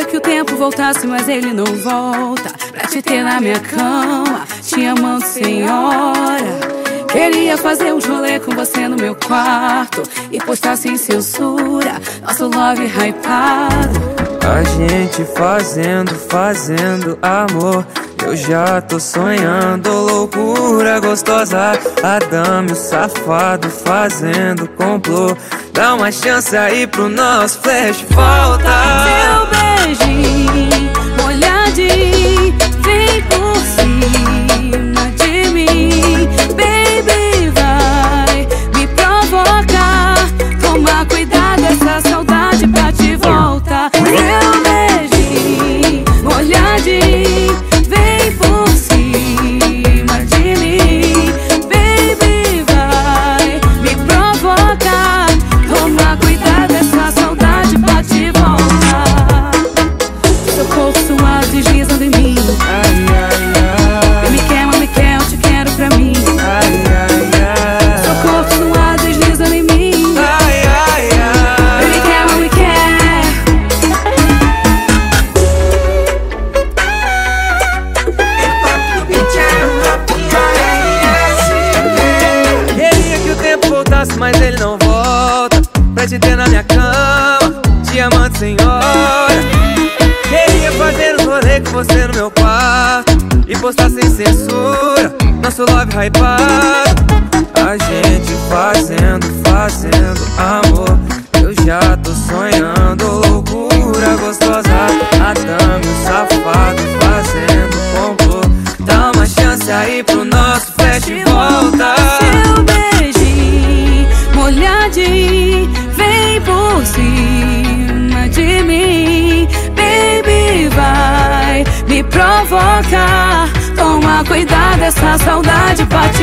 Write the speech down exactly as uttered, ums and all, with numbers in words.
que o tempo voltasse, mas ele não volta. Pra te ter na minha cama, te amando, senhora. Queria fazer um rolê com você no meu quarto e postar sem censura nosso love hypado. A gente fazendo, fazendo amor. Eu já tô sonhando, loucura gostosa. Adame, o safado, fazendo complô. Dá uma chance aí pro nosso flash, volta. Seu beijinho, molhadinho, vem por cima de mim. Baby, vai me provocar. Toma cuidado, essa saudade pra te voltar. Seu beijinho, molhadinho, vem por cima de mim. Baby, vai me provocar. Toma cuidado, essa saudade pra te voltar. Seu corpo suado deslizando em mim. Ai, ai, ai. Me quer, me quer, eu te quero pra mim. Ai, ai, ai. Seu corpo suado deslizando em mim. Ai, ai, ai. Me quer, me quer. Queria que o tempo voltasse, mas ele não volta. Pra te ter na minha cama, te amando, senhora. Queria fazer um rolê com você no meu quarto e postar sem censura nosso love hypado. A gente fazendo, fazendo amor. Eu já tô sonhando, loucura gostosa. Adame, o safado, fazendo complô. Dá uma chance aí pro nosso flash e volta. Seu beijinho, molhadinho, vem por cima de mim. Baby, vai me provocar. Toma cuidado, essa saudade pra te